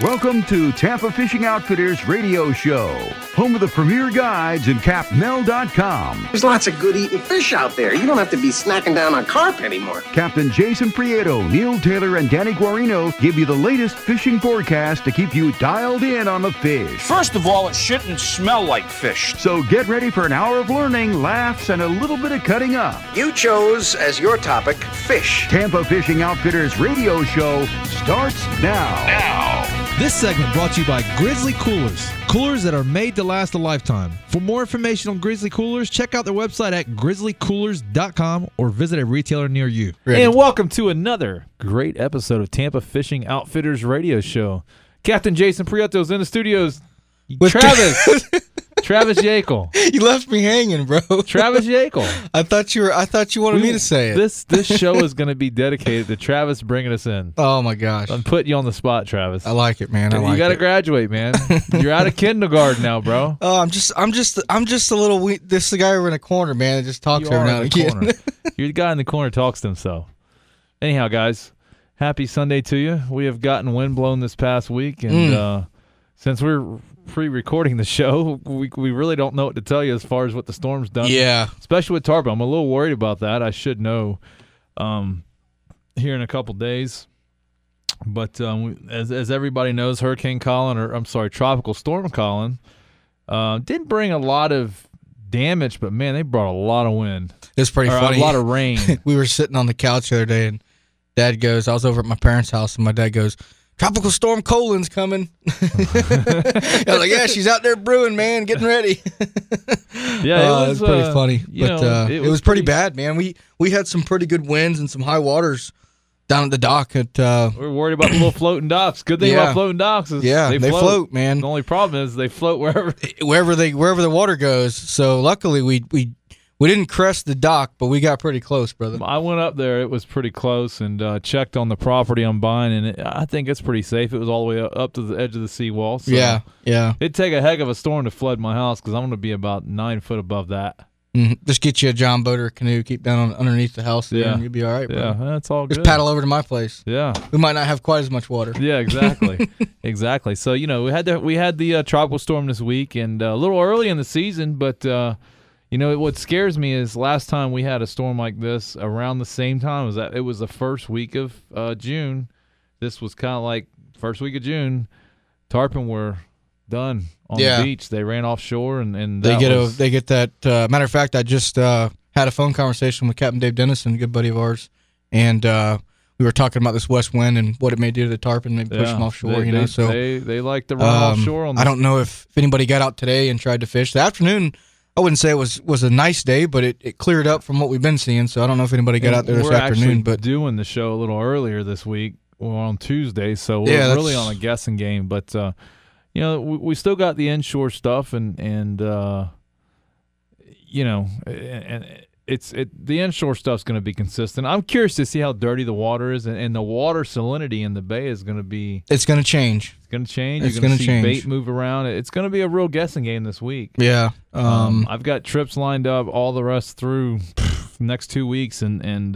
Welcome to Tampa Fishing Outfitters radio show, home of the premier guides and capnell.com. There's lots of good eating fish out there. You don't have to be snacking down on carp anymore. Captain Jason Prieto, Neil Taylor, and Danny Guarino give you the latest fishing forecast to keep you dialed in on the fish. First of all, it shouldn't smell like fish. So get ready for an hour of learning, laughs, and a little bit of cutting up. You chose as your topic fish. Tampa Fishing Outfitters radio show starts now. This segment brought to you by Grizzly Coolers. Coolers that are made to last a lifetime. For more information on Grizzly Coolers, check out their website at grizzlycoolers.com or visit a retailer near you. And welcome to another great episode of Tampa Fishing Outfitters radio show. Captain Jason Prieto's in the studios. Travis Yakel. You left me hanging, bro. Travis Yakel. I thought you wanted me to say it. This show is going to be dedicated to Travis bringing us in. Oh my gosh. I'm putting you on the spot, Travis. I like it, man. You got to graduate, man. You're out of kindergarten now, bro. Oh, I'm just a little this is the guy over in the corner, man, that just talks every now and again. You're the guy in the corner that talks to himself. Anyhow, guys, happy Sunday to you. We have gotten wind blown this past week, and since we're pre-recording the show, we really don't know what to tell you as far as what the storm's done. Yeah. Especially with tarpon. I'm a little worried about that. I should know here in a couple days. But as everybody knows, Tropical Storm Colin didn't bring a lot of damage, but, man, they brought a lot of wind. It's pretty funny. A lot of rain. We were sitting on the couch the other day, and Dad goes, I was over at my parents' house, and my dad goes, Tropical Storm Colin's coming. I was like, yeah, she's out there brewing, man, getting ready. Yeah, it was pretty funny. But it was pretty bad, man. We had some pretty good winds and some high waters down at the dock. We're worried about the little floating docks. Good thing about floating docks is they float, man. The only problem is they float wherever the water goes. So luckily we didn't crest the dock, but we got pretty close, brother. I went up there. It was pretty close and checked on the property I'm buying, and I think it's pretty safe. It was all the way up to the edge of the seawall. So yeah. It'd take a heck of a storm to flood my house because I'm going to be about 9 foot above that. Just get you a John boat or a canoe, keep down underneath the house there, and you'll be all right, bro. Yeah, that's all good. Just paddle over to my place. Yeah. We might not have quite as much water. Yeah, exactly. Exactly. So, we had the tropical storm this week, and a little early in the season, but what scares me is last time we had a storm like this around the same time was that it was the first week of June. This was kind of like first week of June. Tarpon were done on the beach. They ran offshore, and they get that. Matter of fact, I just had a phone conversation with Captain Dave Dennison, a good buddy of ours, and we were talking about this west wind and what it may do to the tarpon, maybe push them offshore. They like to run offshore. I don't know if anybody got out today and tried to fish. The afternoon, I wouldn't say it was a nice day, but it cleared up from what we've been seeing. So I don't know if anybody got out there this afternoon. But doing the show a little earlier this week, on Tuesday, so we're really on a guessing game. But we still got the inshore stuff, and the inshore stuff's going to be consistent. I'm curious to see how dirty the water is, and the water salinity in the bay is going to be. It's going to change. It's going to change. You're going to see bait move around. It's going to be a real guessing game this week. Yeah. I've got trips lined up all the rest through the next 2 weeks, and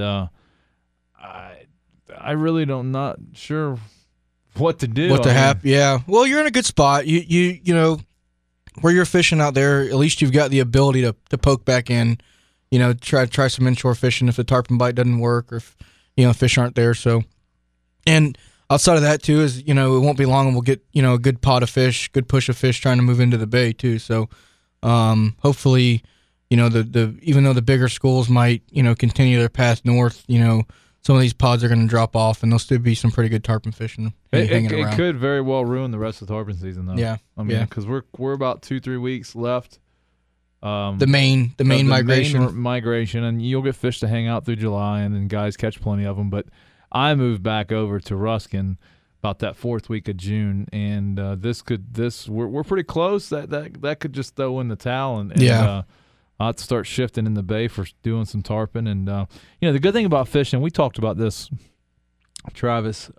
I really not sure what to do. What to happen? Yeah. Well, you're in a good spot. You know where you're fishing out there. At least you've got the ability to poke back in. Try some inshore fishing if the tarpon bite doesn't work or if fish aren't there. So, and outside of that too is it won't be long and we'll get a good pot of fish, good push of fish trying to move into the bay too. So, hopefully, the even though the bigger schools might continue their path north, some of these pods are going to drop off, and there'll still be some pretty good tarpon fishing hanging around. It could very well ruin the rest of the tarpon season, though. Yeah, because we're about 2-3 weeks left. The main migration, and you'll get fish to hang out through July, and then guys catch plenty of them. But I moved back over to Ruskin about that 4th week of June, and we're pretty close. That could just throw in the towel, and I'll have to start shifting in the bay for doing some tarpon. And the good thing about fishing, we talked about this, Travis,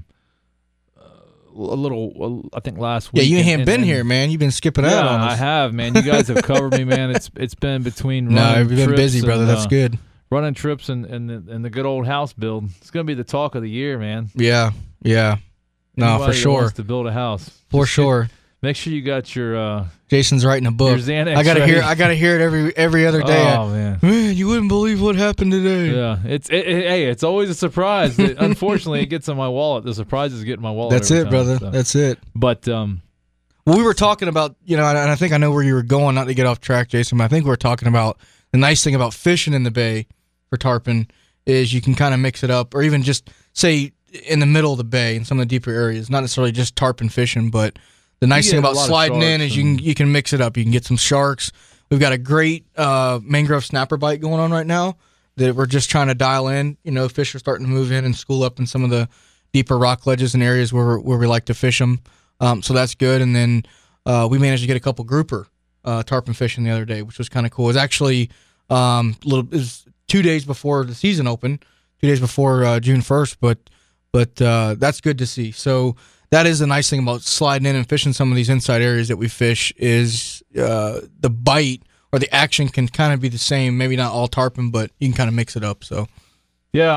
I think last week. Yeah, you ain't been here, man. You've been skipping out on us. I have, man. You guys have covered me, man. It's been between you've been busy, brother. That's good. Running trips and the good old house build. It's gonna be the talk of the year, man. Yeah. No, Anybody for that sure. wants to build a house. For sure. Make sure you got your Jason's writing a book. your Xanax I gotta ready. hear. I gotta hear it every other day. Oh man. Man, you wouldn't believe what happened today. Yeah, hey, it's always a surprise. Unfortunately, it gets in my wallet. The surprises get in my wallet. That's every it, time, brother. so. That's it. But Well, we were talking about, and I think I know where you were going. Not to get off track, Jason, but I think we were talking about the nice thing about fishing in the bay for tarpon is you can kind of mix it up, or even just say in the middle of the bay in some of the deeper areas. Not necessarily just tarpon fishing, but the nice You thing get a about lot of sliding in sharks is you can mix it up. You can get some sharks. We've got a great mangrove snapper bite going on right now that we're just trying to dial in. Fish are starting to move in and school up in some of the deeper rock ledges and areas where we like to fish them. So that's good. And then we managed to get a couple grouper tarpon fishing the other day, which was kind of cool. It was actually it was 2 days before the season opened, 2 days before June 1st, but that's good to see. So that is the nice thing about sliding in and fishing some of these inside areas that we fish is the bite or the action can kind of be the same. Maybe not all tarpon, but you can kind of mix it up. So yeah,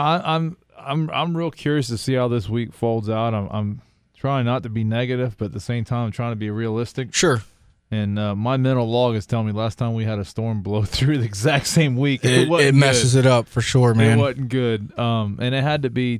I'm real curious to see how this week folds out. I'm trying not to be negative, but at the same time, I'm trying to be realistic. sure. And my mental log is telling me last time we had a storm blow through the exact same week. It messes it up for sure, man. It wasn't good. And it had to be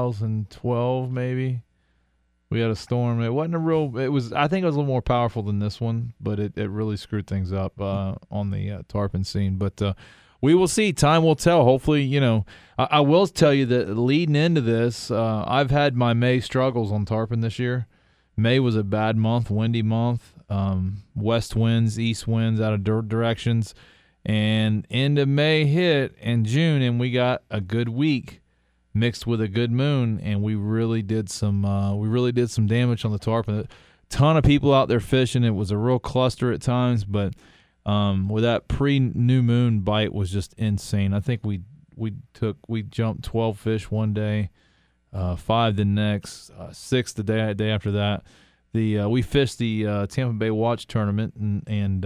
2012 maybe. We had a storm. It wasn't I think it was a little more powerful than this one, but it really screwed things up on the tarpon scene. But we will see. Time will tell. Hopefully, I will tell you that leading into this, I've had my May struggles on tarpon this year. May was a bad month, windy month, west winds, east winds out of directions. And end of May hit and June, and we got a good week mixed with a good moon, and we really did some damage on the tarpon. A ton of people out there fishing. It was a real cluster at times, but with that pre-new moon bite was just insane. I think we jumped 12 fish one day, 5 the next, 6 the day after that. We fished the Tampa Bay Watch tournament, and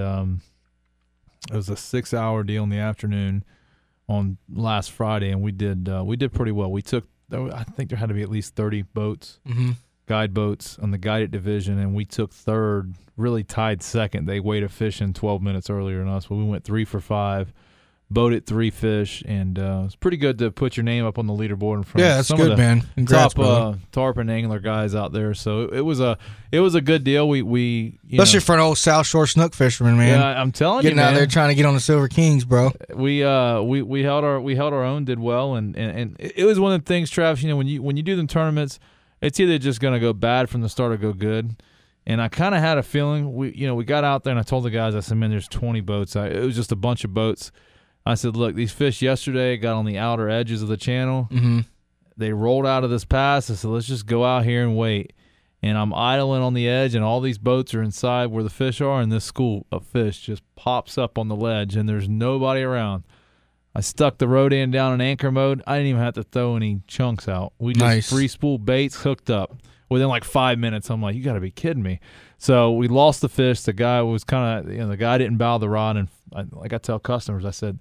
it was a 6-hour deal in the afternoon on last Friday, and we did pretty well. We took, I think there had to be at least 30 boats, guide boats on the guided division, and we took third, really tied second. They weighed a fish in 12 minutes earlier than us, but we went 3 for 5, boated 3 fish, and it's pretty good to put your name up on the leaderboard in front Yeah, of that's some good, of the man. Congrats, top tarpon angler guys out there. So it was a good deal. We Especially for an old South Shore snook fisherman, man. yeah, I'm telling Getting you, out man. there trying to get on the Silver Kings, bro. We held our own, did well, and it was one of the things, Travis. When you do them tournaments, it's either just gonna go bad from the start or go good. And I kind of had a feeling we got out there, and I told the guys, I said, man, there's 20 boats. It was just a bunch of boats. I said, look, these fish yesterday got on the outer edges of the channel. Mm-hmm. They rolled out of this pass. I said, let's just go out here and wait. And I'm idling on the edge, and all these boats are inside where the fish are, and this school of fish just pops up on the ledge, and there's nobody around. I stuck the Rodan down in anchor mode. I didn't even have to throw any chunks out. We just free spool baits hooked up. Within like 5 minutes, I'm like, you got to be kidding me. So we lost the fish. The guy was kind of, the guy didn't bow the rod. And like I tell customers, I said,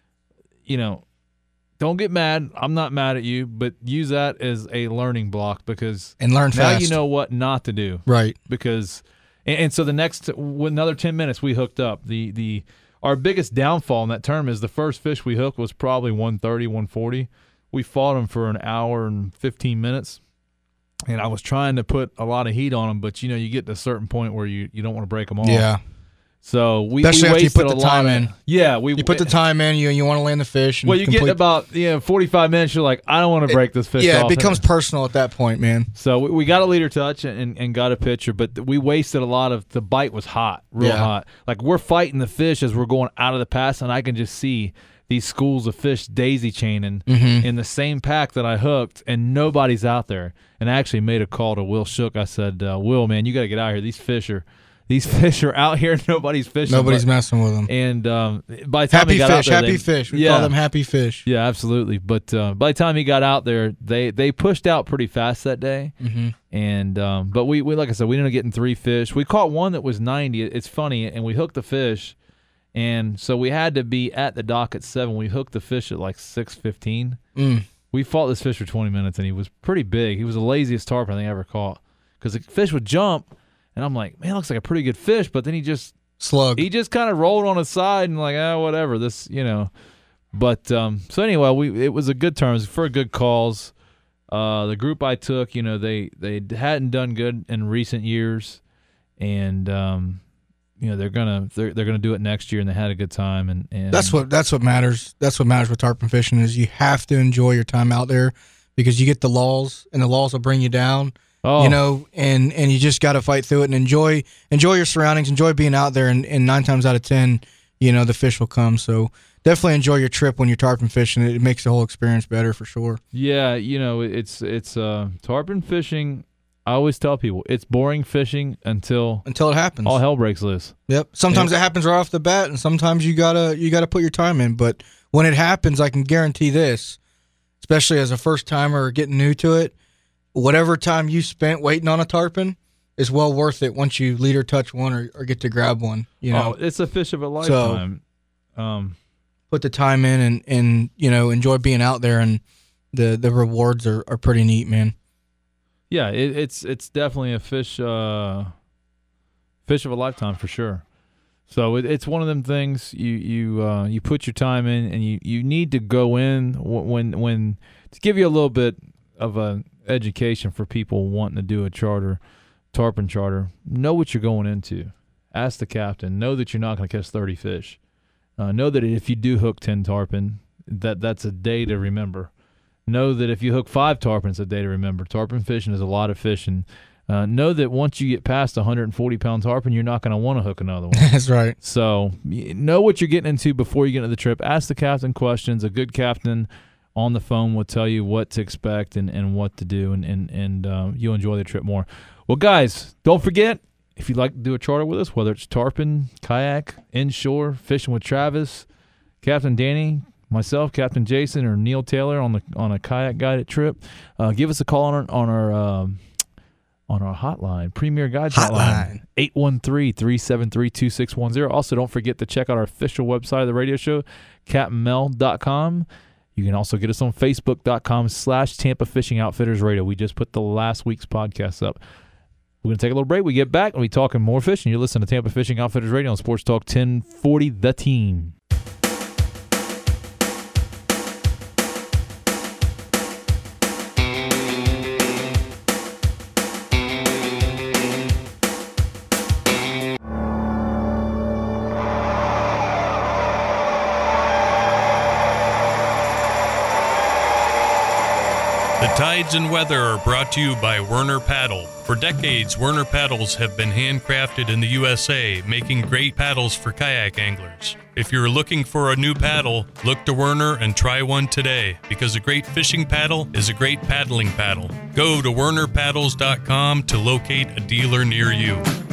don't get mad. I'm not mad at you, but use that as a learning block because And learn now fast. you know what not to do. Right. Because, and so the next, another 10 minutes, we hooked up. Our biggest downfall in that tournament is the first fish we hooked was probably 130, 140. We fought him for an hour and 15 minutes. And I was trying to put a lot of heat on them, but you get to a certain point where you don't want to break them off. Yeah. So we Especially after you wasted put the time in. Yeah, You put the time in, you want to land the fish. And well, you get about 45 minutes. You're like, I don't want to break this fish off. Yeah, it becomes personal at that point, man. So we got a leader touch and got a picture, but we wasted a lot of. The bite was hot, real hot. Like we're fighting the fish as we're going out of the pass, and I can just see these schools of fish daisy chaining in the same pack that I hooked, and nobody's out there. And I actually made a call to Will Shook. I said, Will, man, you got to get out here. These fish are out here. Nobody's fishing. Nobody's messing with them. And by the time he got out there, happy fish. We call them happy fish. Yeah, absolutely. But by the time he got out there, they pushed out pretty fast that day. Mm-hmm. And but we like I said, we ended up getting 3 fish. We caught one that was 90. It's funny, and we hooked the fish. And so we had to be at the dock at 7. We hooked the fish at like 6:15. We fought this fish for 20 minutes, and he was pretty big. He was the laziest tarpon I think I ever caught. because the fish would jump, and I'm like, man, it looks like a pretty good fish, but then he just kind of rolled on his side and like, whatever, this, But so anyway, it was a good term. It was for a good cause. The group I took, they hadn't done good in recent years, and they're gonna do it next year, and they had a good time, and that's what matters. That's what matters with tarpon fishing is you have to enjoy your time out there because you get the lulls, and the lulls will bring you down. Oh. And you just got to fight through it and enjoy your surroundings, enjoy being out there, and 9 times out of 10, the fish will come. So definitely enjoy your trip when you're tarpon fishing. It makes the whole experience better for sure. Yeah, it's tarpon fishing. I always tell people it's boring fishing until it happens. All hell breaks loose. Yep. Sometimes it happens right off the bat, and sometimes you gotta put your time in. But when it happens, I can guarantee this, especially as a first timer or getting new to it, whatever time you spent waiting on a tarpon is well worth it once you lead or touch one or get to grab one. It's a fish of a lifetime. So, put the time in and enjoy being out there, and the rewards are pretty neat, man. Yeah, it's definitely a fish of a lifetime for sure. So it's one of them things you put your time in, and you need to go in when to give you a little bit of an education for people wanting to do a tarpon charter. Know what you're going into. Ask the captain. Know that you're not going to catch 30 fish. Know that if you do hook 10 tarpon, that's a day to remember. Know that if you hook 5 tarpon, it's a day to remember. Tarpon fishing is a lot of fishing. Know that once you get past 140-pound tarpon, you're not going to want to hook another one. That's right. So know what you're getting into before you get into the trip. Ask the captain questions. A good captain on the phone will tell you what to expect and what to do, and you'll enjoy the trip more. Well, guys, don't forget, if you'd like to do a charter with us, whether it's tarpon, kayak, inshore, fishing with Travis, Captain Danny, myself, Captain Jason, or Neil Taylor on a kayak guided trip, give us a call on our hotline, Premier Guides Hotline, 813-373-2610. Also, don't forget to check out our official website of the radio show, captainmel.com. You can also get us on Facebook.com/Tampa Fishing Outfitters Radio. We just put the last week's podcast up. We're going to take a little break. We get back and we talking more fishing. You're listening to Tampa Fishing Outfitters Radio on Sports Talk 1040 The Team. The tides and weather are brought to you by Werner Paddle. For decades, Werner paddles have been handcrafted in the USA, making great paddles for kayak anglers. If you're looking for a new paddle, look to Werner and try one today, because a great fishing paddle is a great paddling paddle. Go to wernerpaddles.com to locate a dealer near you.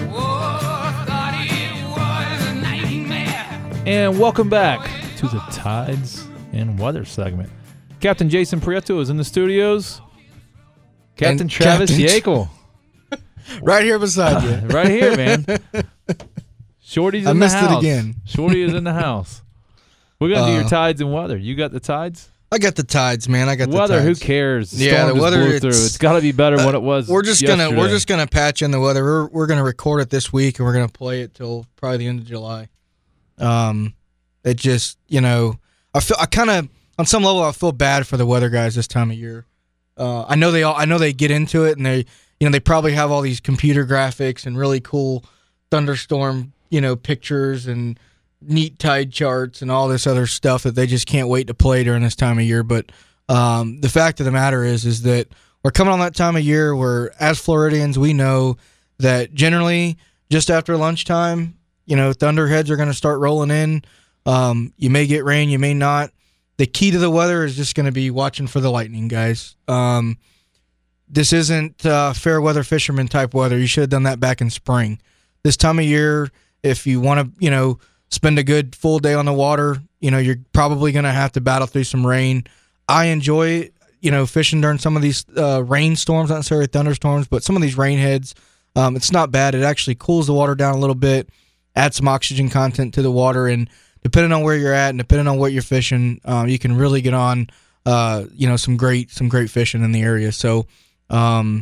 And welcome back to the Tides and Weather segment. Captain Jason Prieto is in the studios. Captain Travis Yakel. Right here beside you. Right here, man. Shorty's in the house. I missed it again. Shorty is in the house. We're going to do your tides and weather. You got the tides? I got the tides, man. I got the weather. tides. Who cares? Yeah, the weather. It's got to be better than what it was. We're just gonna patch in the weather. We're gonna record it this week, and we're gonna play it till probably the end of July. It just I kind of on some level I feel bad for the weather guys this time of year. I know they get into it, and they probably have all these computer graphics and really cool thunderstorm pictures and neat tide charts and all this other stuff that they just can't wait to play during this time of year. But the fact of the matter is that we're coming on that time of year where, as Floridians, we know that generally just after lunchtime, thunderheads are going to start rolling in. You may get rain, you may not. The key to the weather is just going to be watching for the lightning, guys. This isn't fair weather fisherman type weather. You should have done that back in spring. This time of year, if you want to, spend a good full day on the water, you're probably going to have to battle through some rain. I enjoy, fishing during some of these rainstorms, not necessarily thunderstorms, but some of these rain heads. It's not bad. It actually cools the water down a little bit, adds some oxygen content to the water, and depending on where you're at and depending on what you're fishing, you can really get on, some great fishing in the area. So,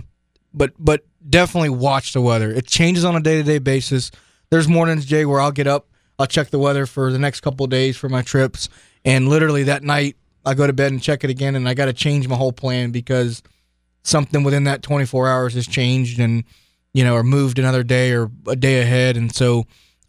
but definitely watch the weather. It changes on a day-to-day basis. There's mornings, Jay, where I'll get up, I'll check the weather for the next couple of days for my trips, and literally that night I go to bed and check it again, and I got to change my whole plan because something within that 24 hours has changed and, or moved another day or a day ahead. And so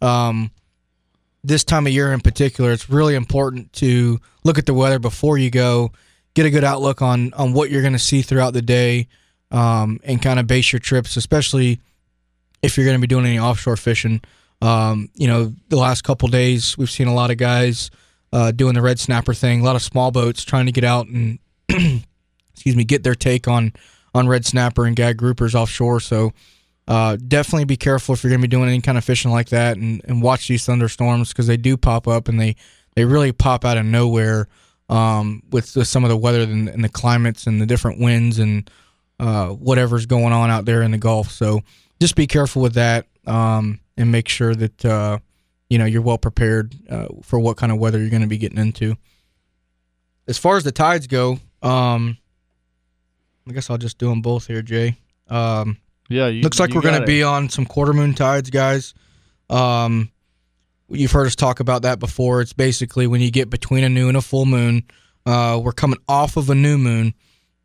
this time of year in particular, it's really important to look at the weather before you go, get a good outlook on what you're going to see throughout the day, and kind of base your trips, especially if you're going to be doing any offshore fishing. The last couple days, we've seen a lot of guys doing the red snapper thing, a lot of small boats trying to get out and get their take on red snapper and gag groupers offshore. So definitely be careful if you're going to be doing any kind of fishing like that, and watch these thunderstorms because they do pop up, and they really pop out of nowhere with some of the weather and the climates and the different winds and whatever's going on out there in the Gulf. So just be careful with that, and make sure that you're well prepared for what kind of weather you're going to be getting into. As far as the tides go, I guess I'll just do them both here, Jay. Looks like we're going to be on some quarter moon tides, guys. You've heard us talk about that before. It's basically when you get between a new and a full moon. We're coming off of a new moon.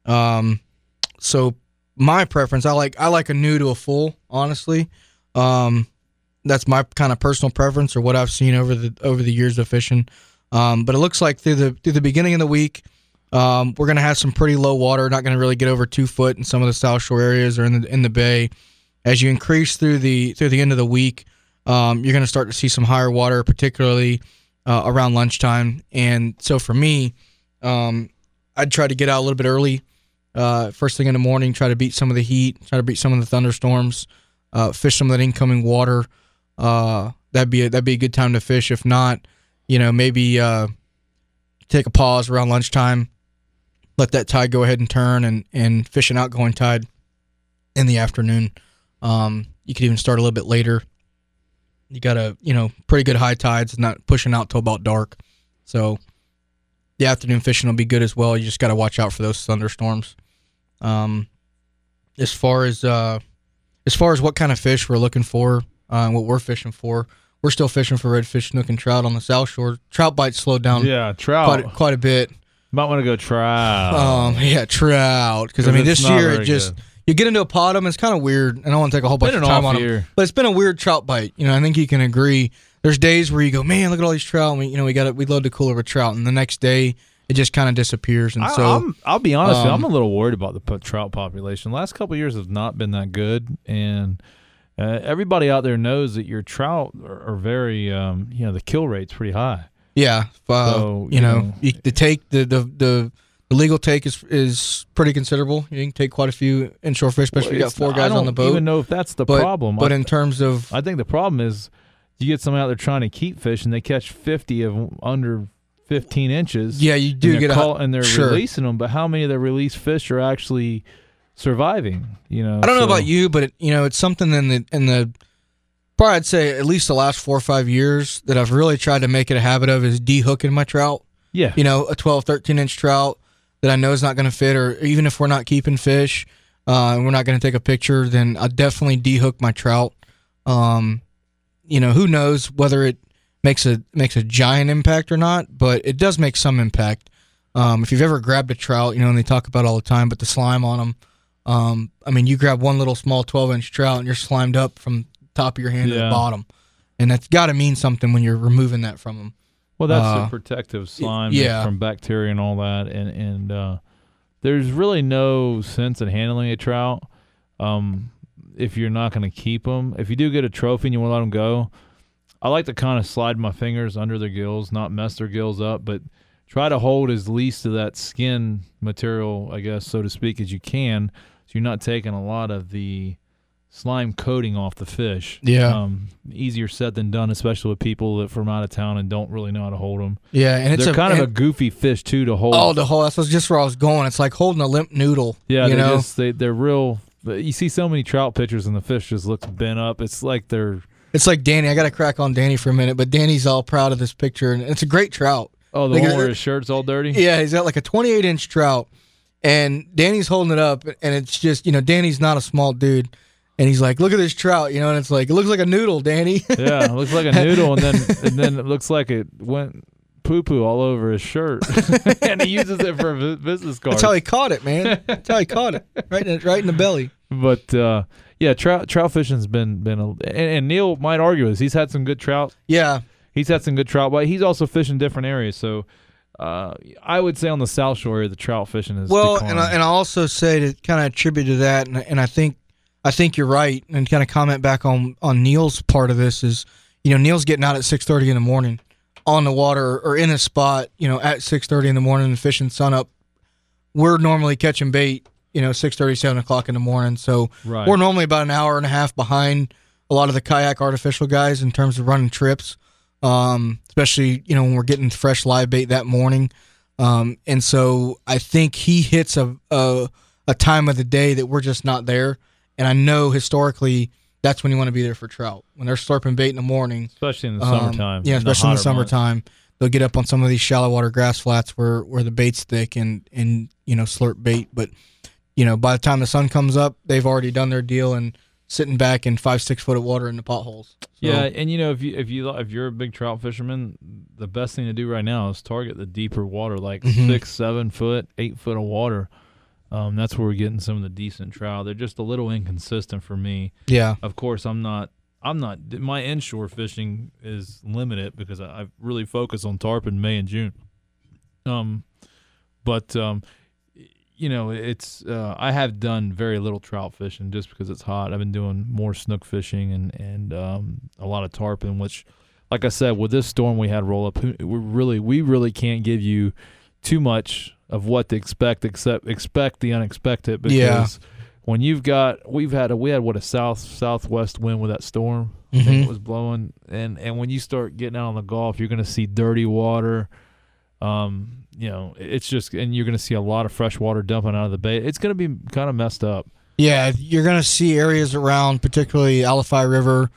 So my preference, I like a new to a full, honestly. That's my kind of personal preference, or what I've seen over the years of fishing. But it looks like through the beginning of the week, we're going to have some pretty low water, not going to really get over 2 foot in some of the South Shore areas or in the bay. As you increase through the end of the week, you're going to start to see some higher water, particularly around lunchtime. And so for me, I'd try to get out a little bit early, first thing in the morning, try to beat some of the heat, try to beat some of the thunderstorms, fish some of that incoming water. That'd be a good time to fish. If not, maybe take a pause around lunchtime, let that tide go ahead and turn, and fish an outgoing tide in the afternoon. You could even start a little bit later. You got pretty good high tides, not pushing out till about dark. So the afternoon fishing will be good as well. You just got to watch out for those thunderstorms. As far as what kind of fish we're looking for, and what we're fishing for, we're still fishing for redfish, snook, and trout on the South Shore. Trout bites slowed down. Yeah, trout quite a bit. Might want to go trout. Trout. Because this year you get into a pot of them. It's kind of weird. I don't want to take a whole bunch of time on them, but it's been a weird trout bite. I think you can agree. There's days where you go, man, look at all these trout. And we load the cooler with trout, and the next day it just kind of disappears. And I'll be honest, I'm a little worried about the trout population. The last couple of years have not been that good, and everybody out there knows that your trout are very, the kill rate's pretty high. Yeah, so, the legal take is pretty considerable. You can take quite a few inshore fish, especially if you got 4 guys on the boat. I don't even know if that's the problem. But in terms of, I think the problem is you get someone out there trying to keep fish, and they catch 50 of them under 15 inches. Yeah, you do and they're releasing them. But how many of the released fish are actually surviving? I don't know about you, but it's something in the probably I'd say at least the last 4 or 5 years that I've really tried to make it a habit of is de-hooking my trout. Yeah, a 12, 13-inch trout that I know is not going to fit, or even if we're not keeping fish and we're not going to take a picture, then I'll definitely de-hook my trout. Who knows whether it makes a giant impact or not, but it does make some impact. If you've ever grabbed a trout, and they talk about it all the time, but the slime on them, you grab one little small 12-inch trout and you're slimed up from top of your hand to the bottom, and that's got to mean something when you're removing that from them. Well, that's the protective slime from bacteria and all that, and there's really no sense in handling a trout if you're not going to keep them. If you do get a trophy and you want to let them go, I like to kind of slide my fingers under their gills, not mess their gills up, but try to hold as least of that skin material, I guess, so to speak, as you can, so you're not taking a lot of the slime coating off the fish. Yeah. Easier said than done, especially with people that from out of town and don't really know how to hold them. Yeah, and they're kind of a goofy fish too to hold. Oh, that's just where I was going. It's like holding a limp noodle. Yeah, they're real. You see so many trout pictures and the fish just looks bent up. It's like Danny. I got to crack on Danny for a minute, but Danny's all proud of this picture, and it's a great trout. Oh, the one where his shirt's all dirty? Yeah, he's got like a 28-inch trout, And Danny's holding it up, and it's just, Danny's not a small dude. And he's like, look at this trout, and it's like, it looks like a noodle, Danny. Yeah, it looks like a noodle, and then it looks like it went poo-poo all over his shirt. And he uses it for a business card. That's how he caught it, man. That's how he caught it. Right in the belly. But, yeah, trout fishing's been and Neil might argue this. He's had some good trout. Yeah. He's had some good trout, but he's also fishing different areas. So I would say on the South Shore area, the trout fishing is declining. and I also say to kind of attribute to that, and I think you're right, and kind of comment back on Neil's part of this is, Neil's getting out at 6:30 in the morning on the water or in a spot, at 6:30 in the morning and fishing sun up. We're normally catching bait, 6:30, 7 o'clock in the morning. So Right. We're normally about an hour and a half behind a lot of the kayak artificial guys in terms of running trips, especially, when we're getting fresh live bait that morning. And so I think he hits a time of the day that we're just not there. And I know historically that's when you want to be there for trout. When they're slurping bait in the morning. Especially in the summertime. Yeah, especially in the hotter months. summertime. They'll get up on some of these shallow water grass flats where the bait's thick and slurp bait. But, by the time the sun comes up, they've already done their deal and sitting back in 5-6 foot of water in the potholes. So, Yeah, and if you're a big trout fisherman, the best thing to do right now is target the deeper water, like 6, 7 foot, 8 foot of water. That's where we're getting some of the decent trout. They're just a little inconsistent for me. Yeah. Of course, I'm not. My inshore fishing is limited because I really focus on tarpon May and June. It's I have done very little trout fishing just because it's hot. I've been doing more snook fishing and a lot of tarpon, which, like I said, with this storm we had roll up, we really can't give you too much of what to expect, except expect the unexpected. Because when we had a southwest wind with that storm that was blowing, and when you start getting out on the Gulf, you're going to see dirty water. It's just, and you're going to see a lot of fresh water dumping out of the bay. It's going to be kind of messed up. Yeah, you're going to see areas around, particularly Alafai River,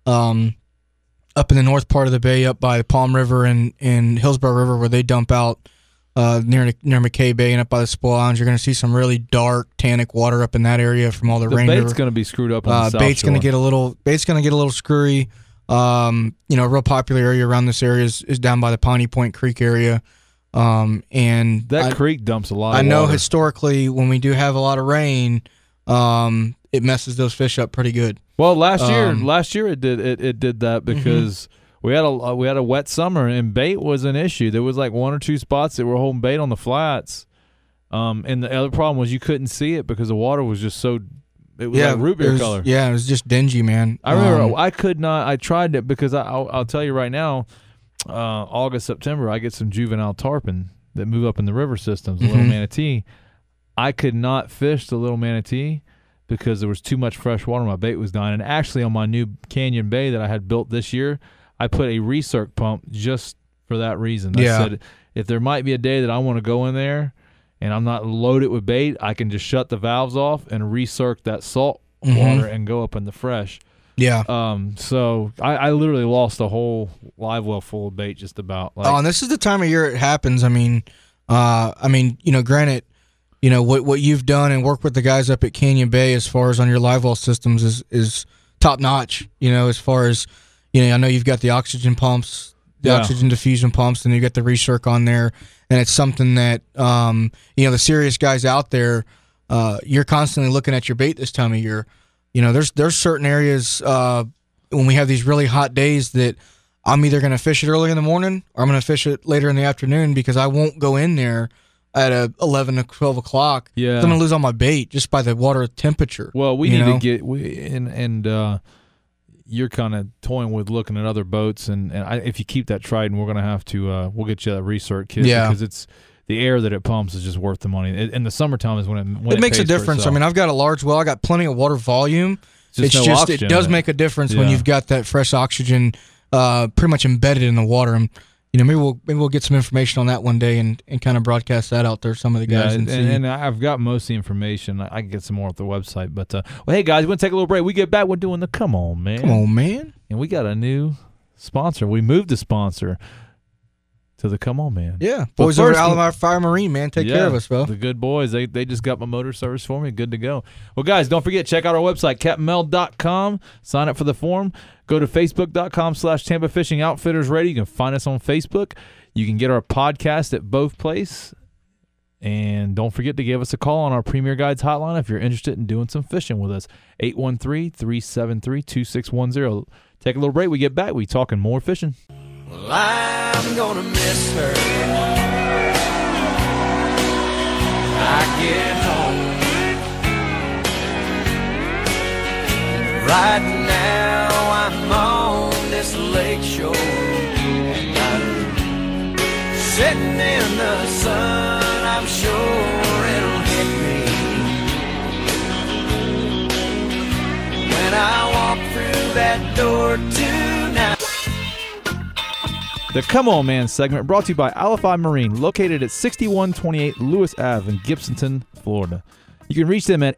up in the north part of the bay, up by the Palm River and Hillsborough River, where they dump out near McKay Bay and up by the Spoil Islands. You're going to see some really dark, tannic water up in that area from all the rain. The bait's going to be screwed up on the South bait's Shore. going to get a little screwy. A real popular area around this area is down by the Pawnee Point Creek area. And that creek dumps a lot of water. I know historically when we do have a lot of rain, it messes those fish up pretty good. Well, last year it did that because we had a wet summer and bait was an issue. There was like 1 or 2 spots that were holding bait on the flats. And the other problem was you couldn't see it because the water was just so. It was like root beer color. Yeah, it was just dingy, man. I remember I could not. I tried it because I'll tell you right now, August, September, I get some juvenile tarpon that move up in the river systems, the little manatee. I could not fish the little manatee because there was too much fresh water. My bait was dying. And actually on my new Canyon Bay that I had built this year, I put a recirc pump just for that reason. I said if there might be a day that I want to go in there and I'm not loaded with bait, I can just shut the valves off and recirc that salt water and go up in the fresh. Yeah. So I literally lost a whole live well full of bait just about. And this is the time of year it happens. I mean, granted, what you've done and worked with the guys up at Canyon Bay as far as on your live well systems is top notch. As far as I know you've got the oxygen pumps, oxygen diffusion pumps, and you got the recirc on there, and it's something that the serious guys out there, you're constantly looking at your bait this time of year. There's certain areas when we have these really hot days that I'm either going to fish it early in the morning or I'm going to fish it later in the afternoon because I won't go in there at 11 to 12 o'clock. Yeah. I'm going to lose all my bait just by the water temperature. Well, we need to get you're kind of toying with looking at other boats, and if you keep that Trident, we're going to have to we'll get you a recirc kit because it's the air that it pumps is just worth the money. In the summertime is when it makes a pays for difference. itself. I mean, I've got a large well. I got plenty of water volume. It's just it does make a difference when you've got that fresh oxygen pretty much embedded in the water. And maybe we'll get some information on that one day and kind of broadcast that out there. Some of the guys and I've got most of the information. I can get some more off the website. But hey guys, we're gonna take a little break. We get back. We're doing the Come On Man, and we got a new sponsor. We moved the sponsor to the Come On Man. Yeah. But Boys over at first- Alabama Fire Marine, man. Take care of us, bro. The good boys. They just got my motor service for me. Good to go. Well, guys, don't forget, check out our website, CaptainMel.com. Sign up for the form. Go to Facebook.com/Tampa Fishing Outfitters Radio. You can find us on Facebook. You can get our podcast at both places. And don't forget to give us a call on our Premier Guides hotline if you're interested in doing some fishing with us. 813-373-2610. Take a little break. We get back. We talking more fishing. Well, I'm gonna miss her. I get home. Right now I'm on this lake shore. I'm sitting in the sun. I'm sure it'll hit me when I walk through that door tonight. The Come On Man segment brought to you by Alify Marine, located at 6128 Lewis Ave in Gibsonton, Florida. You can reach them at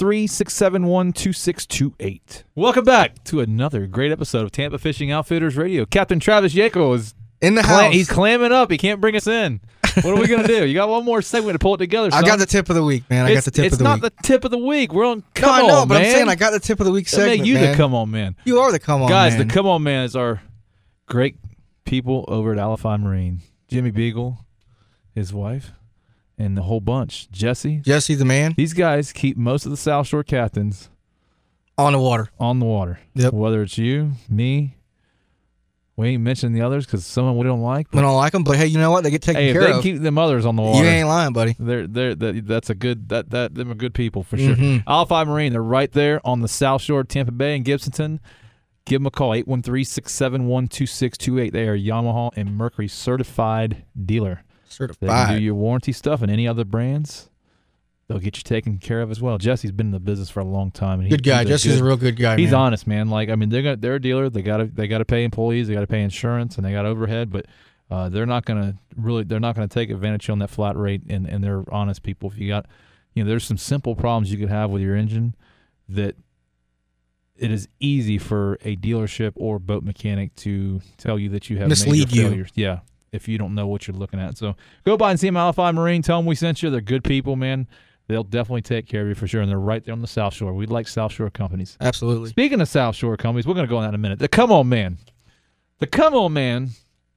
813-671-2628. Welcome back to another great episode of Tampa Fishing Outfitters Radio. Captain Travis Yako is In the house. he's clamming up. He can't bring us in. What are we going to do? You got one more segment to pull it together, son. I got the tip of the week, man. I got the tip of the week. It's not the tip of the week. We're on Come No, I know, On but Man. I'm saying I got the tip of the week That segment, make you man. the Come On Man. You are the Come On Guys, Man. the Come On Man is our great people over at Alify Marine. Jimmy Beagle, his wife, and the whole bunch. Jesse. Jesse the man These guys keep most of the South Shore captains on the water. on the water. Yep. Whether it's you, me, we ain't mentioning the others because someone we don't like. We don't like them, but hey, you know what? They get taken Hey, if care they can of. keep them others on the You water, ain't lying, buddy. that's a good them are good people for sure. Mhm. Alify Marine, they're right there on the South Shore of Tampa Bay and Gibsonton. Give them a call, 813-671-2628. They are Yamaha and Mercury certified dealer. They can do Certified. your warranty stuff and any other brands. They'll get you taken care of as well. Jesse's been in the business for a long time. And Good guy. he's Jesse's a real good guy, He's man. honest, man. Like, I mean, they're a dealer. They gotta pay employees. They gotta pay insurance, and they got overhead. But they're not gonna take advantage on that flat rate. And they're honest people. If you got, there's some simple problems you could have with your engine that it is easy for a dealership or boat mechanic to tell you that you have Mislead major you. failures. Yeah, if you don't know what you're looking at. So go by and see them, Alify Marine. Tell them we sent you. They're good people, man. They'll definitely take care of you for sure, and they're right there on the South Shore. We like South Shore companies. Absolutely. Speaking of South Shore companies, we're going to go on that in a minute. The Come On Man. The Come On Man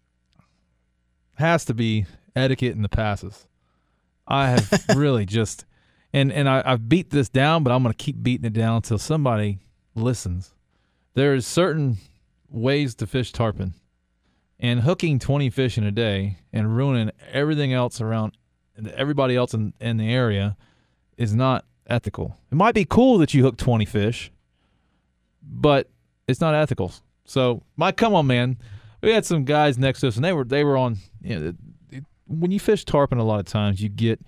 has to be etiquette in the passes. I have really just – and I've beat this down, but I'm going to keep beating it down until somebody listens. There is certain ways to fish tarpon, and hooking 20 fish in a day and ruining everything else around everybody else in the area is not ethical. It might be cool that you hook 20 fish, but it's not ethical. So my Come On Man, we had some guys next to us, and they were on. When you fish tarpon, a lot of times you get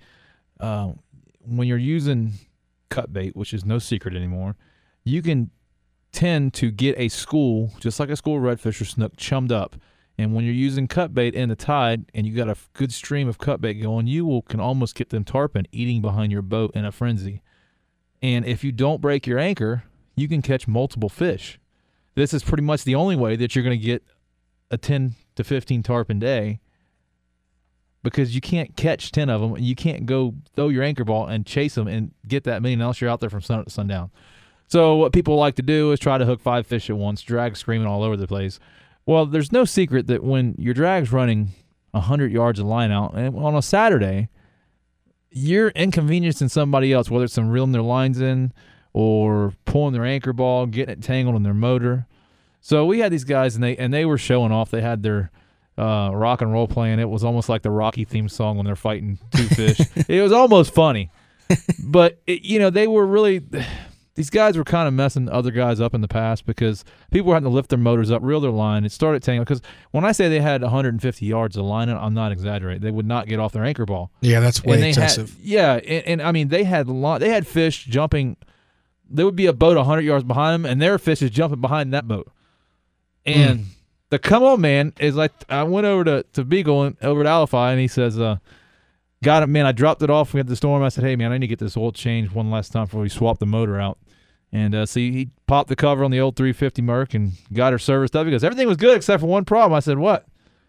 when you're using cut bait, which is no secret anymore, you can tend to get a school, just like a school of redfish or snook, chummed up. And when you're using cut bait in the tide and you got a good stream of cut bait going, can almost get them tarpon eating behind your boat in a frenzy. And if you don't break your anchor, you can catch multiple fish. This is pretty much the only way that you're going to get a 10 to 15 tarpon day, because you can't catch 10 of them. You can't go throw your anchor ball and chase them and get that many unless you're out there from sun up to sundown. So what people like to do is try to hook 5 fish at once, drag screaming all over the place. Well, there's no secret that when your drag's running 100 yards of line out, and on a Saturday, you're inconveniencing somebody else, whether it's them reeling their lines in or pulling their anchor ball, getting it tangled in their motor. So we had these guys, and they were showing off. They had their rock and roll playing. It was almost like the Rocky theme song when they're fighting 2 fish. It was almost funny. But, they were really – these guys were kind of messing other guys up in the past because people were having to lift their motors up, reel their line. It started tangling. Because when I say they had 150 yards of line, I'm not exaggerating. They would not get off their anchor ball. Yeah, that's way excessive. And I mean, they had fish jumping. There would be a boat 100 yards behind them, and their fish is jumping behind that boat. And the Come On Man is like, I went over to Beagle and over to Alify, and he says, got it, man. I dropped it off. We had the storm. I said, hey, man, I need to get this oil changed one last time before we swap the motor out. And so he popped the cover on the old 350 Merc and got her serviced up. He goes, everything was good except for one problem. I said, what?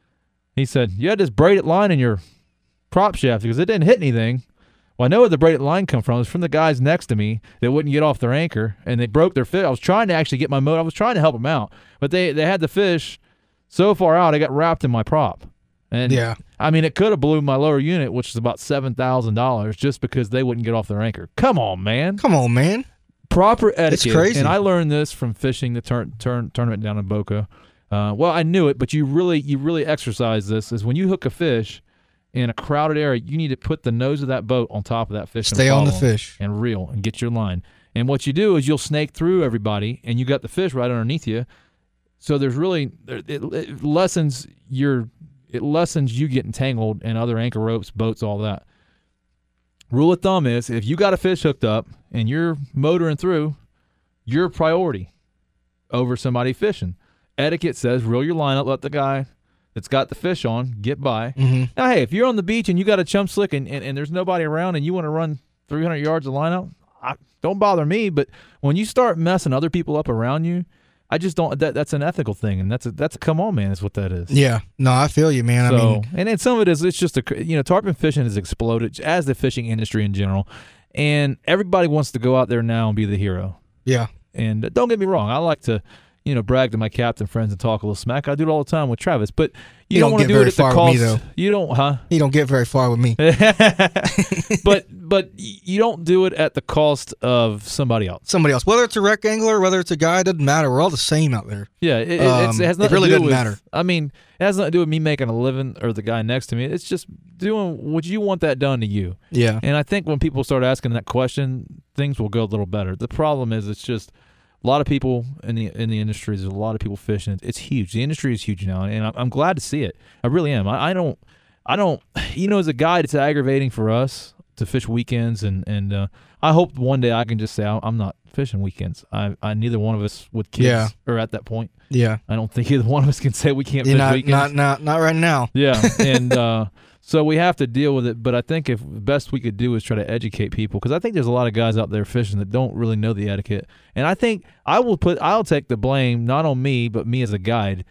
He said, you had this braided line in your prop shaft because it didn't hit anything. Well, I know where the braided line come from. It's from the guys next to me that wouldn't get off their anchor, and they broke their fish. I was trying to actually get my motor. I was trying to help them out, but they had the fish so far out, I got wrapped in my prop. And Yeah. I mean, it could have blew my lower unit, which is about $7,000, just because they wouldn't get off their anchor. Come on, man. Come on, man. Proper etiquette. It's crazy. And I learned this from fishing the tournament down in Boca. Well, I knew it, but you really exercise this. Is when you hook a fish in a crowded area, you need to put the nose of that boat on top of that fish. Stay and on the follow 'em fish. and reel and get your line. And what you do is you'll snake through everybody, and you got the fish right underneath you. So there's really it lessens you getting tangled in other anchor ropes, boats, all that. Rule of thumb is if you got a fish hooked up and you're motoring through, you're priority over somebody fishing. Etiquette says reel your line up, let the guy that's got the fish on get by. Mm-hmm. Now, hey, if you're on the beach and you got a chum slick and there's nobody around and you want to run 300 yards of line out, don't bother me. But when you start messing other people up around you, I just don't. That's an ethical thing, and that's a come on, man. Is what that is. Yeah. No, I feel you, man. So, I mean, and then some of it is it's just tarpon fishing has exploded as the fishing industry in general, and everybody wants to go out there now and be the hero. yeah. And don't get me wrong, I like to, brag to my captain friends and talk a little smack. I do it all the time with Travis, but you don't want to get do it very at the far cost. with me, though. You don't, huh? You don't get very far with me. but you don't do it at the cost of somebody else. Somebody else, whether it's a wreck angler, whether it's a guy, it doesn't matter. We're all the same out there. Yeah, it has nothing it really to do doesn't with, matter. I mean, it has nothing to do with me making a living or the guy next to me. It's just doing what you want that done to you. Yeah. And I think when people start asking that question, things will go a little better. The problem is it's just a lot of people in the industry. There's a lot of people fishing. It's huge. The industry is huge now, and I'm glad to see it. I really am. I don't. As a guide, it's aggravating for us to fish weekends, and I hope one day I can just say I'm not fishing weekends. I neither one of us with kids are at that point. Yeah. I don't think either one of us can say we can't fish weekends. Not right now. Yeah, and so we have to deal with it. But I think if the best we could do is try to educate people, because I think there's a lot of guys out there fishing that don't really know the etiquette. And I think I'll take the blame not on me, but me as a guide.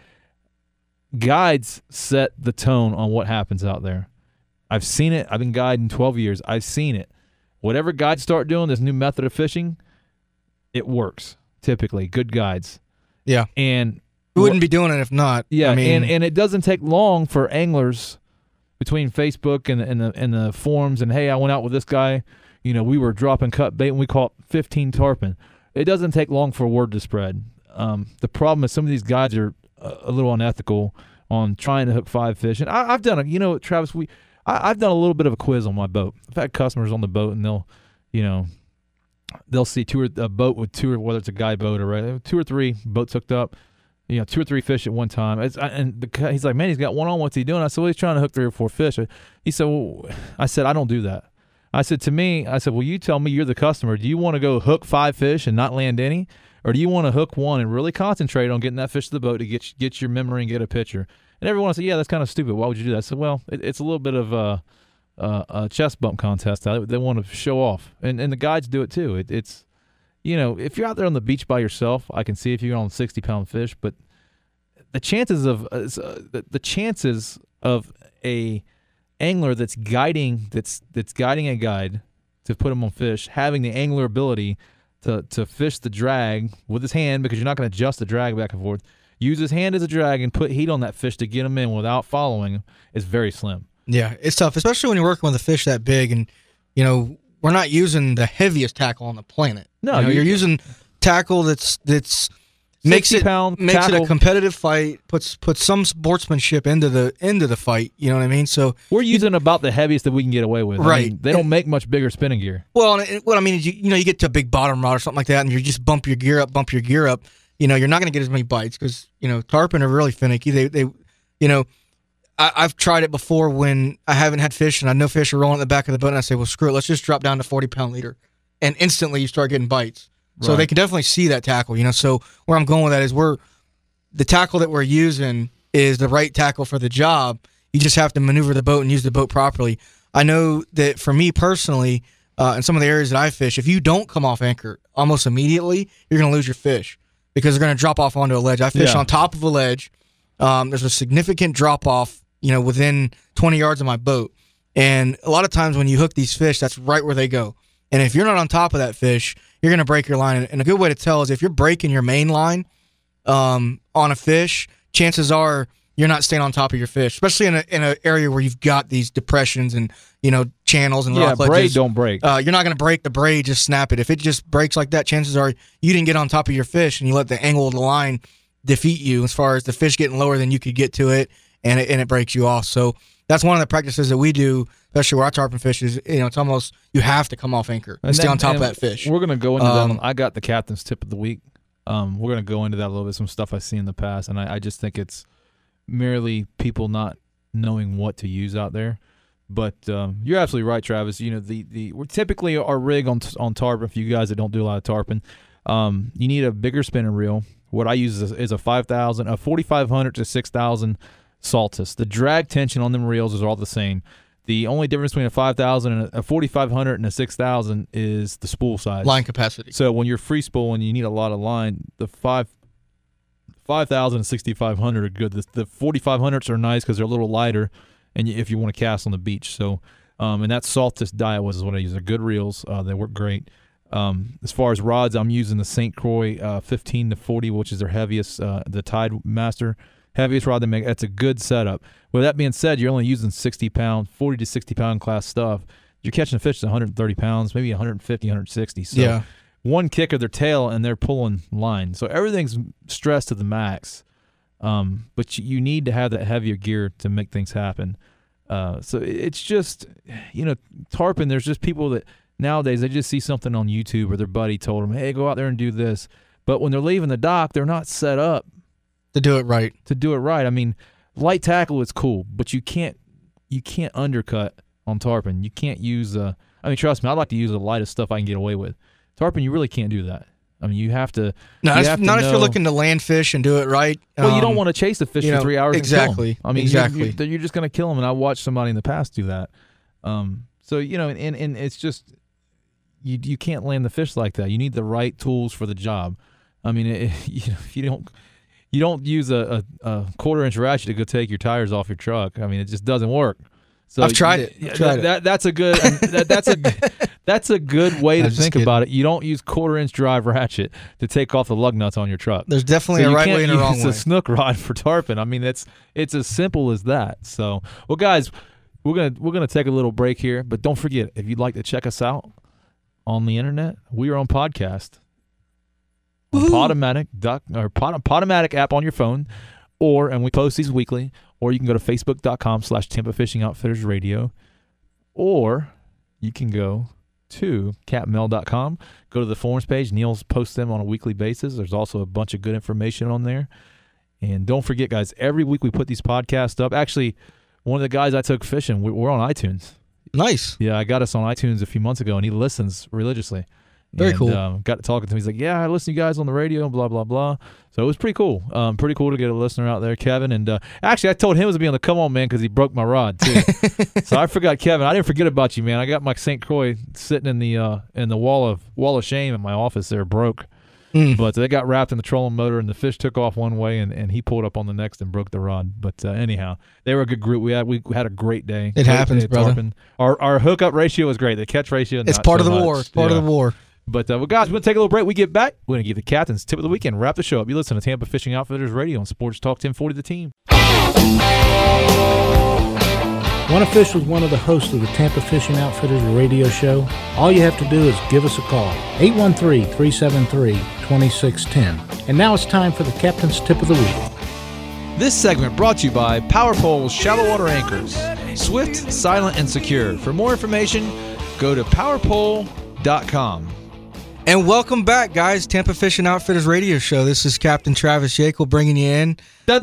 Guides set the tone on what happens out there. I've seen it. I've been guiding 12 years. I've seen it. Whatever guides start doing, this new method of fishing, it works. Typically, good guides. Yeah. And we wouldn't be doing it if not. Yeah, I mean, and it doesn't take long for anglers between Facebook and the forums and, hey, I went out with this guy, we were dropping cut bait and we caught 15 tarpon. It doesn't take long for word to spread. The problem is some of these guys are a little unethical on trying to hook 5 fish. And I've done it. Travis, I've done a little bit of a quiz on my boat. I've had customers on the boat and they'll see a boat with two, or whether it's a guy boat or 2 or 3 boats hooked up, 2 or 3 fish at one time. He's like, man, he's got one on. What's he doing? I said, well, he's trying to hook 3 or 4 fish. He said, well, I said, I don't do that. I said, well, you tell me, you're the customer. Do you want to go hook 5 fish and not land any? Or do you want to hook one and really concentrate on getting that fish to the boat to get your memory and get a picture? And everyone said, yeah, that's kind of stupid. Why would you do that? I said, well, it's a little bit of a chest bump contest. They want to show off. And the guides do it too. It's if you're out there on the beach by yourself, I can see if you're on 60-pound fish, but the chances of a angler that's guiding a guide to put him on fish, having the angler ability to fish the drag with his hand, because you're not going to adjust the drag back and forth, use his hand as a drag and put heat on that fish to get him in without following him, is very slim. Yeah, it's tough, especially when you're working with a fish that big, and we're not using the heaviest tackle on the planet. No, you're using tackle that's makes it a competitive fight, puts some sportsmanship into the fight. You know what I mean? So we're using about the heaviest that we can get away with. Right? I mean, they don't make much bigger spinning gear. Well, what I mean is you get to a big bottom rod or something like that, and you just bump your gear up. You're not going to get as many bites because tarpon are really finicky. They I've tried it before when I haven't had fish and I know fish are rolling in the back of the boat, and I say, well, screw it, let's just drop down to 40-pound leader, and instantly you start getting bites. So they can definitely see that tackle, So where I'm going with that is the tackle that we're using is the right tackle for the job. You just have to maneuver the boat and use the boat properly. I know that for me personally, in some of the areas that I fish, if you don't come off anchor almost immediately, you're going to lose your fish because they're going to drop off onto a ledge. I fish on top of a ledge. There's a significant drop off within 20 yards of my boat. And a lot of times when you hook these fish, that's right where they go. And if you're not on top of that fish, you're going to break your line. And a good way to tell is if you're breaking your main line on a fish, chances are you're not staying on top of your fish, especially in an area where you've got these depressions and channels and rock ledges. Braid don't break. You're not going to break the braid, just snap it. If it just breaks like that, chances are you didn't get on top of your fish and you let the angle of the line defeat you as far as the fish getting lower than you could get to it, and it breaks you off. So that's one of the practices that we do, especially where our tarpon fish is. It's almost you have to come off anchor and stay on top of that fish. We're going to go into that. I got the captain's tip of the week. We're going to go into that a little bit, some stuff I've seen in the past, and I just think it's merely people not knowing what to use out there. But you're absolutely right, Travis. We're typically our rig on tarpon, for you guys that don't do a lot of tarpon, you need a bigger spinning reel. What I use is a 4,500 to 6,000 Saltus. The drag tension on them reels is all the same. The only difference between a 5,000 and a 4,500 and a 6,000 is the spool size. Line capacity. So when you're free spooling, you need a lot of line. The 5,000 and 6,500 are good. The 4,500s are nice because they're a little lighter, and if you want to cast on the beach. So, and that Saltus Diet is what I use. They're good reels. They work great. As far as rods, I'm using the St. Croix 15 to 40, which is their heaviest, the Tide Master heaviest rod they make. That's a good setup. With that being said, you're only using 60-pound, 40 to 60-pound class stuff. You're catching a fish that's 130 pounds, maybe 150, 160. So yeah. One kick of their tail and they're pulling line. So everything's stressed to the max. But you need to have that heavier gear to make things happen. So it's just, tarpon, there's just people that nowadays they just see something on YouTube or their buddy told them, hey, go out there and do this. But when they're leaving the dock, they're not set up to do it right. I mean, light tackle is cool, but you can't undercut on tarpon. You can't use trust me, I'd like to use the lightest stuff I can get away with. Tarpon, you really can't do that. I mean, you have to. No, if you're looking to land fish and do it right. Well, you don't want to chase the fish for 3 hours. Exactly. And kill 'em. I mean, exactly. You're just going to kill them. And I watched somebody in the past do that. So and it's just you can't land the fish like that. You need the right tools for the job. I mean, if you don't use a 1/4-inch ratchet to go take your tires off your truck. I mean, it just doesn't work. So I've tried it. That's a good. That's a good way to think about it. You don't use 1/4-inch drive ratchet to take off the lug nuts on your truck. There's definitely a right way and a wrong way. You can't use a snook rod for tarpon. I mean, it's as simple as that. So, well, guys, we're gonna take a little break here, but don't forget, if you'd like to check us out on the internet, we are on podcast. On Podomatic app on your phone, and we post these weekly, or you can go to facebook.com/Tampa Fishing Outfitters Radio, or you can go to capmail.com, go to the forums page. Neil's posts them on a weekly basis. There's also a bunch of good information on there. And don't forget, guys, every week we put these podcasts up. Actually, one of the guys I took fishing, we're on iTunes. Nice. Yeah, I got us on iTunes a few months ago, and he listens religiously. Very cool. Got to talking to him. He's like, yeah, I listen to you guys on the radio, blah, blah, blah. So it was pretty cool. Pretty cool to get a listener out there, Kevin. And actually, I told him it was be on the Come On Man because he broke my rod, too. So I forgot Kevin. I didn't forget about you, man. I got my St. Croix sitting in the wall of shame in my office there, broke. But they got wrapped in the trolling motor, and the fish took off one way, and he pulled up on the next and broke the rod. But anyhow, they were a good group. We had a great day. It happens, brother. Our hookup ratio was great. The catch ratio, it's part of the war. It's part of the war. But well, guys, we're going to take a little break. We get back. We're going to give the captain's tip of the weekend. Wrap the show up. You listen to Tampa Fishing Outfitters Radio on Sports Talk 1040 The Team. Want to fish with one of the hosts of the Tampa Fishing Outfitters radio show? All you have to do is give us a call, 813-373-2610. And now it's time for the captain's tip of the week. This segment brought to you by Power Pole's Shallow Water Anchors. Swift, silent, and secure. For more information, go to powerpole.com. And welcome back, guys. Tampa Fishing Outfitters radio show. This is Captain Travis Yakel bringing you in. Got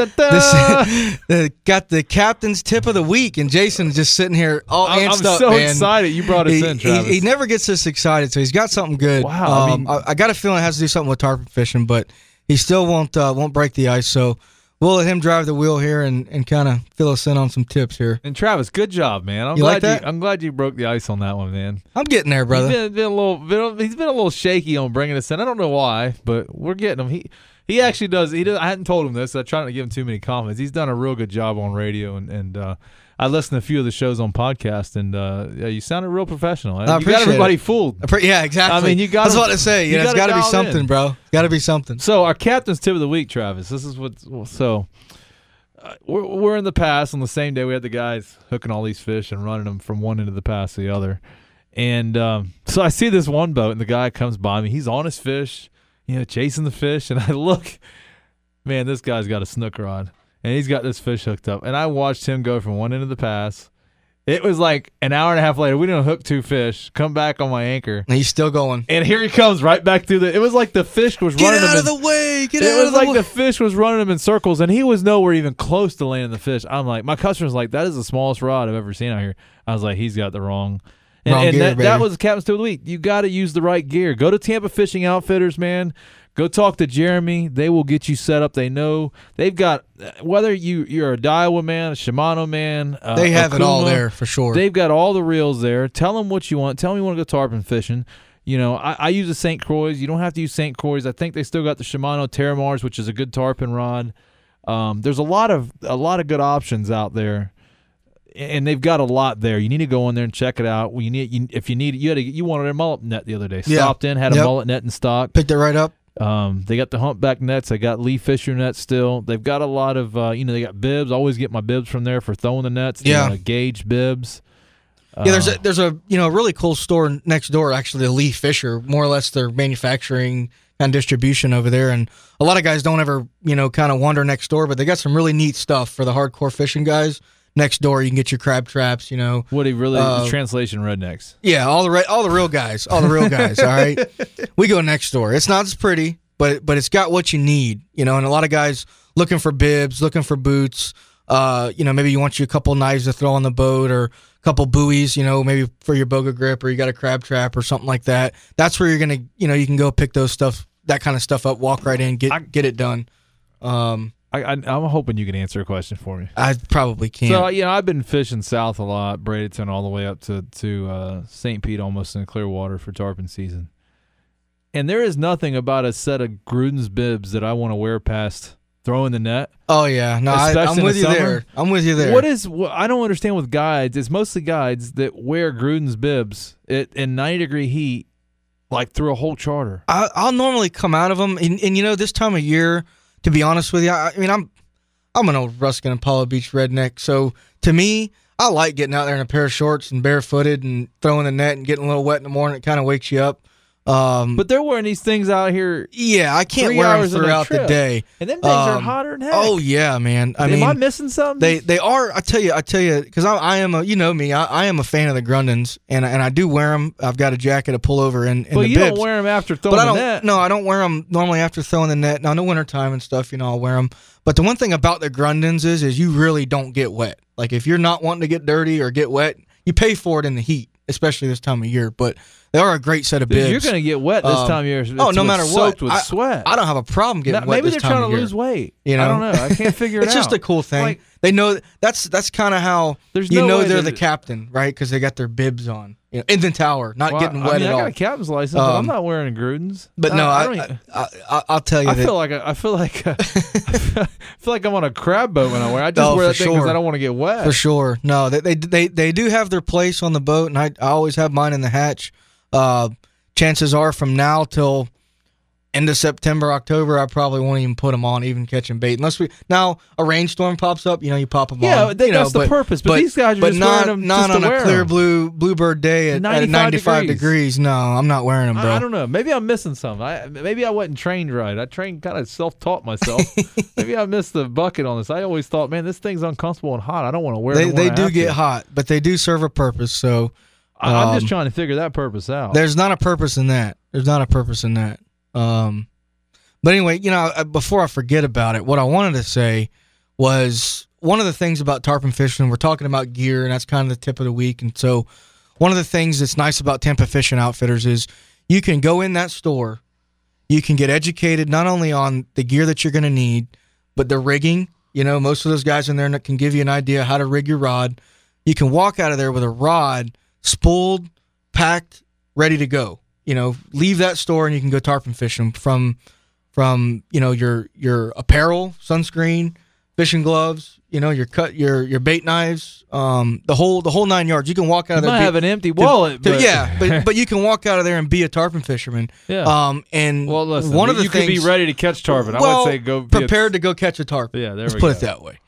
the captain's tip of the week, and Jason's just sitting here all amped up. I'm so excited you brought us in, Travis. He never gets this excited, so he's got something good. Wow. I got a feeling it has to do something with tarpon fishing, but he still won't break the ice, so we'll let him drive the wheel here and kind of fill us in on some tips here. And Travis, good job, man. I'm glad you broke the ice on that one, man. I'm getting there, brother. He's been a little shaky on bringing us in. I don't know why, but we're getting him. He He actually does. He does. I hadn't told him this. I'm trying to give him too many comments. He's done a real good job on radio, and I listened to a few of the shows on podcast, and yeah, you sounded real professional. I you got everybody fooled. Yeah, exactly. I mean, you got. That's what I say. You know, it's got to be something, in. bro. Got to be something. So our captain's tip of the week, Travis. This is what. So we're in the pass on the same day. We had the guys hooking all these fish and running them from one end of the pass to the other, and so I see this one boat, and the guy comes by me. He's on his fish, chasing the fish, and I look. Man, this guy's got a snook rod. And he's got this fish hooked up. And I watched him go from one end of the pass. It was like an hour and a half later. We didn't hook 2 fish. Come back on my anchor. And he's still going. And here he comes right back through the. It was like the fish was running him. Get out of the way. Get out of the way. It was like the fish was running him in circles. And he was nowhere even close to landing the fish. I'm like, my customer's like, that is the smallest rod I've ever seen out here. I was like, he's got the wrong. And gear, that was the captain's tip of the week. You got to use the right gear. Go to Tampa Fishing Outfitters, man. Go talk to Jeremy. They will get you set up. They know they've got whether you're a Daiwa man, a Shimano man. They have Okuma, it all there for sure. They've got all the reels there. Tell them what you want. Tell them you want to go tarpon fishing. I use a St. Croix. You don't have to use St. Croix. I think they still got the Shimano Terramars, which is a good tarpon rod. There's a lot of good options out there. And they've got a lot there. You need to go in there and check it out. You wanted a mullet net the other day. Stopped in, had a mullet net in stock. Picked it right up. They got the humpback nets. They got Lee Fisher nets still. They've got a lot of, they got bibs. I always get my bibs from there for throwing the nets. Gauge bibs. There's a really cool store next door, actually, the Lee Fisher. More or less their manufacturing and distribution over there. And a lot of guys don't ever, kind of wander next door, but they got some really neat stuff for the hardcore fishing guys. Next door, you can get your crab traps. What he really the translation rednecks. Yeah, all the real guys, all right. We go next door. It's not as pretty, but it's got what you need. And a lot of guys looking for bibs, looking for boots. Maybe you want a couple knives to throw on the boat or a couple buoys. Maybe for your boga grip, or you got a crab trap or something like that. That's where you're gonna, you can go pick that kind of stuff up, walk right in, get it done. I'm hoping you can answer a question for me. I probably can't. So, I've been fishing south a lot, Bradenton all the way up to St. Pete, almost in Clearwater for tarpon season. And there is nothing about a set of Gruden's bibs that I want to wear past throwing the net. Oh, yeah. No, I'm with you there. I'm with you there. I don't understand with guides. It's mostly guides that wear Gruden's bibs in 90-degree heat, like through a whole charter. I'll normally come out of them. And this time of year, to be honest with you, I mean, I'm an old Ruskin and Apollo Beach redneck, so to me, I like getting out there in a pair of shorts and barefooted and throwing the net and getting a little wet in the morning. It kind of wakes you up. But they're wearing these things out here. Yeah, I can't wear them throughout the day. And them things are hotter than heck. Oh yeah, man. Am I missing something? They are. I tell you, because I am a. I am a fan of the Grundens, and I do wear them. I've got a jacket, a pullover, and but the you bibs. Don't wear them after throwing the net. No, I don't wear them normally after throwing the net. Now in the wintertime and stuff, I'll wear them. But the one thing about the Grundens is you really don't get wet. Like if you're not wanting to get dirty or get wet, you pay for it in the heat, especially this time of year. But they are a great set of bibs. You're going to get wet this time of year. No matter what. Soaked with sweat. I don't have a problem getting wet maybe this time of year. Maybe they're trying to lose weight. I don't know. I can't figure it out. It's just a cool thing. Like, they know that's kind of how they're the captain, right? Because they got their bibs on. In the tower, not getting wet at all. I got a captain's license, but I'm not wearing Grudens. But I'll tell you. I feel like I'm on a crab boat when I wear. I just wear that thing because I don't want to get wet. For sure. No, they do have their place on the boat, and I always have mine in the hatch. Chances are from now till end of September, October, I probably won't even put them on, even catching bait. Unless now a rainstorm pops up, you pop them on. Yeah, that's the purpose. But these guys are just wearing them not just on a clear bluebird day at 95 degrees. No, I'm not wearing them, bro. I don't know. Maybe I'm missing something. Maybe I wasn't trained right. I trained kind of self-taught myself. Maybe I missed the bucket on this. I always thought, man, this thing's uncomfortable and hot. I don't want to wear it. They do get hot, but they do serve a purpose. So I'm just trying to figure that purpose out. There's not a purpose in that. But anyway, before I forget about it, what I wanted to say was one of the things about tarpon fishing, we're talking about gear, and that's kind of the tip of the week. And so one of the things that's nice about Tampa Fishing Outfitters is you can go in that store, you can get educated not only on the gear that you're going to need, but the rigging. Most of those guys in there can give you an idea how to rig your rod. You can walk out of there with a rod spooled, packed, ready to go. Leave that store and you can go tarpon fishing from from your apparel, sunscreen, fishing gloves, your bait knives, the whole 9 yards. You can walk out of You there. might have an empty wallet, but but you can walk out of there and be a tarpon fisherman. Yeah. And well, listen, one of the you things, could be ready to catch tarpon. I well, would say go prepared to go catch a tarpon. Yeah, there Let's we put go. it that way.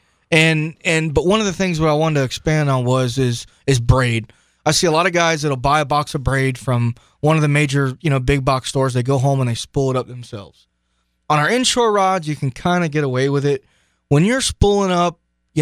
But one of the things what I wanted to expand on is braid. I see a lot of guys that'll buy a box of braid from one of the major, big box stores. They go home and they spool it up themselves. On our inshore rods, you can kind of get away with it. When you're spooling up,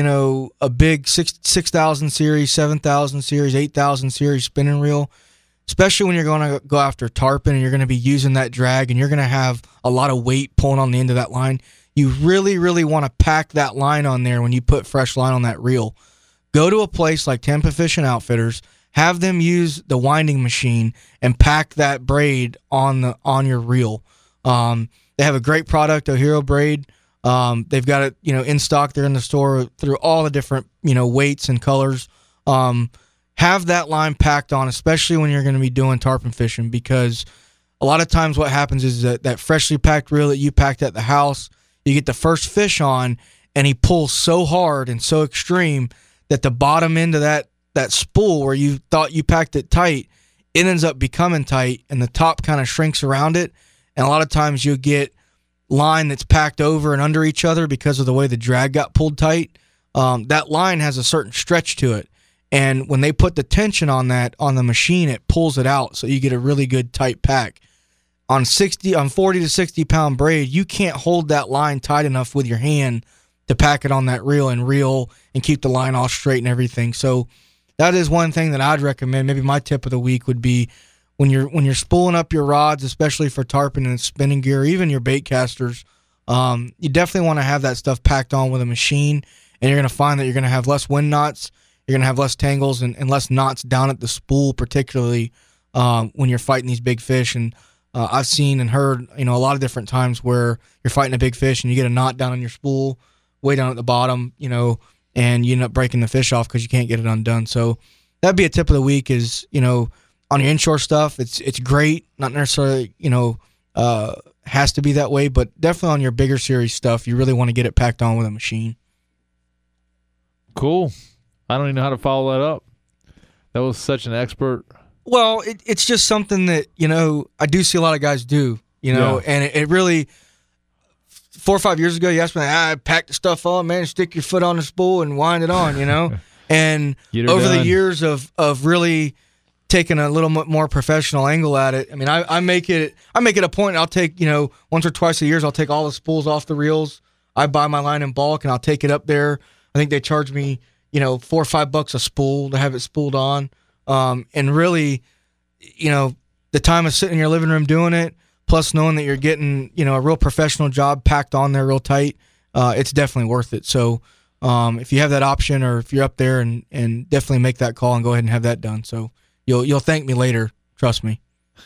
a big 6,000 series, 7,000 series, 8,000 series spinning reel, especially when you're going to go after tarpon and you're going to be using that drag and you're going to have a lot of weight pulling on the end of that line, you really, really want to pack that line on there when you put fresh line on that reel. Go to a place like Tampa Fishing Outfitters, have them use the winding machine and pack that braid on your reel. They have a great product, Ohiro braid. They've got it, in stock. They're in the store through all the different, weights and colors. Have that line packed on, especially when you're going to be doing tarpon fishing, because a lot of times what happens is that freshly packed reel that you packed at the house, you get the first fish on, and he pulls so hard and so extreme that the bottom end of that spool where you thought you packed it tight, it ends up becoming tight, and the top kind of shrinks around it. And a lot of times you'll get line that's packed over and under each other because of the way the drag got pulled tight. That line has a certain stretch to it. And when they put the tension on the machine, it pulls it out. So you get a really good tight pack. On 40 to 60 pound braid, you can't hold that line tight enough with your hand to pack it on that reel and keep the line all straight and everything. So that is one thing that I'd recommend. Maybe my tip of the week would be when you're spooling up your rods, especially for tarpon and spinning gear, even your bait casters, you definitely want to have that stuff packed on with a machine, and you're going to find that you're going to have less wind knots, you're going to have less tangles and less knots down at the spool, particularly when you're fighting these big fish. And I've seen and heard, a lot of different times where you're fighting a big fish and you get a knot down on your spool, way down at the bottom, and you end up breaking the fish off because you can't get it undone. So that'd be a tip of the week is, on your inshore stuff, it's great. Not necessarily, has to be that way, but definitely on your bigger series stuff, you really want to get it packed on with a machine. Cool. I don't even know how to follow that up. That was such an expert. Well, it's just something that, I do see a lot of guys do, and it really, 4 or 5 years ago, you asked me, I packed the stuff on, man, stick your foot on the spool and wind it on, and over the years of really taking a little bit more professional angle at it, I mean, I make it a point. I'll take, once or twice a year, I'll take all the spools off the reels. I buy my line in bulk and I'll take it up there. I think they charge me, $4 or $5 a spool to have it spooled on. And really, the time of sitting in your living room doing it, plus knowing that you're getting, a real professional job packed on there real tight, it's definitely worth it. So if you have that option, or if you're up there, and definitely make that call and go ahead and have that done. So you'll thank me later. Trust me.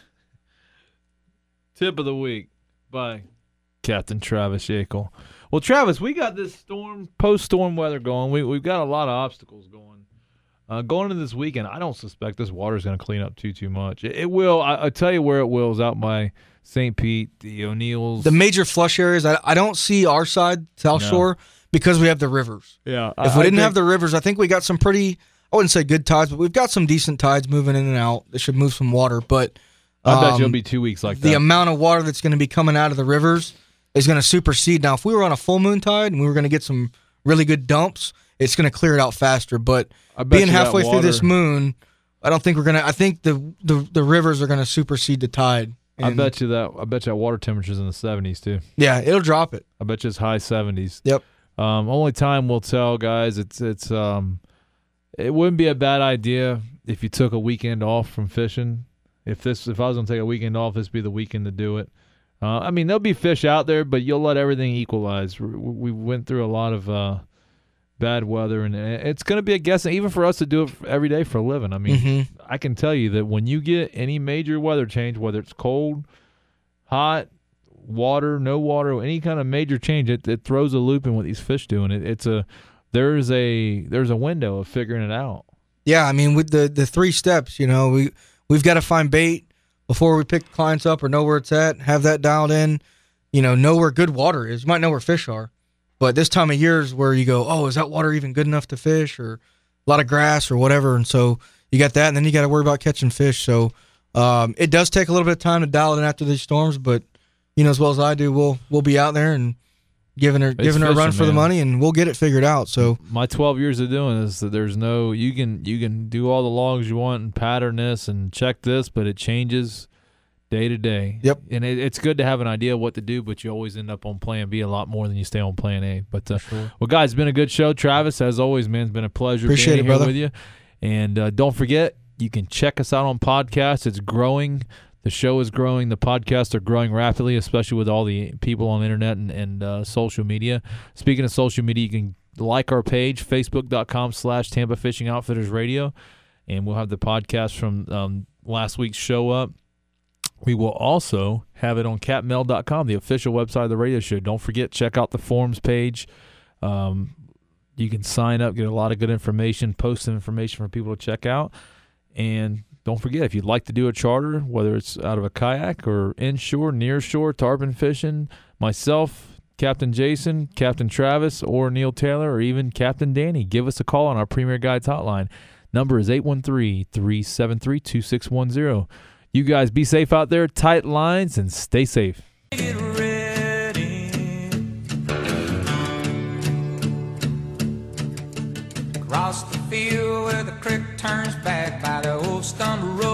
Tip of the week by Captain Travis Yakel. Well, Travis, we got this post-storm weather going. We've got a lot of obstacles going. Going into this weekend, I don't suspect this water is going to clean up too much. It will. I'll tell you where it will is out by St. Pete, the O'Neills. The major flush areas, I don't see our side, South Shore, because we have the rivers. Yeah. If we didn't have the rivers, I think we got some pretty, I wouldn't say good tides, but we've got some decent tides moving in and out. They should move some water. But I bet you'll be 2 weeks like that. The amount of water that's going to be coming out of the rivers is going to supersede. Now, if we were on a full moon tide and we were going to get some really good dumps, it's going to clear it out faster. But being halfway through this moon, I don't think we're going to. I think the rivers are going to supersede the tide. I bet you that water temperature's in the 70s too. Yeah, it'll drop it. I bet you it's high 70s. Yep. Only time will tell, guys. It wouldn't be a bad idea if you took a weekend off from fishing. If I was going to take a weekend off, this would be the weekend to do it. I mean, there'll be fish out there, but you'll let everything equalize. We went through a lot of bad weather, and it's going to be a guessing, even for us to do it every day for a living. I mean, I can tell you that when you get any major weather change, whether it's cold, hot, water, no water, any kind of major change, it throws a loop in what these fish do, and there's a window of figuring it out. Yeah, I mean, with the 3 steps, we've got to find bait before we pick clients up or know where it's at, have that dialed in. know where good water is. You might know where fish are, but this time of year is where you go, oh, is that water even good enough to fish, or a lot of grass or whatever. And so you got that, and then you got to worry about catching fish. So it does take a little bit of time to dial it in after these storms, but as well as I do, we'll be out there and giving her a run for the money, and we'll get it figured out. So my 12 years of doing this, that there's no, you can do all the logs you want and pattern this and check this, but it changes day to day. Yep. And it's good to have an idea of what to do, but you always end up on plan B a lot more than you stay on plan A. But sure. Well, guys, it's been a good show. Travis, as always, man, it's been a pleasure Appreciate being it, here brother. with you. And don't forget, you can check us out on podcasts. It's growing. The show is growing. The podcasts are growing rapidly, especially with all the people on the internet and social media. Speaking of social media, you can like our page, facebook.com/Tampa Fishing Outfitters Radio, and we'll have the podcast from last week's show up. We will also have it on capmail.com, the official website of the radio show. Don't forget, check out the forums page. You can sign up, get a lot of good information, post some information for people to check out. And don't forget, if you'd like to do a charter, whether it's out of a kayak or inshore, near shore, tarpon fishing, myself, Captain Jason, Captain Travis, or Neil Taylor, or even Captain Danny, give us a call on our Premier Guides hotline. Number is 813-373-2610. You guys be safe out there, tight lines, and stay safe. Get ready. Across the field where the creek turns back by the old stumble road.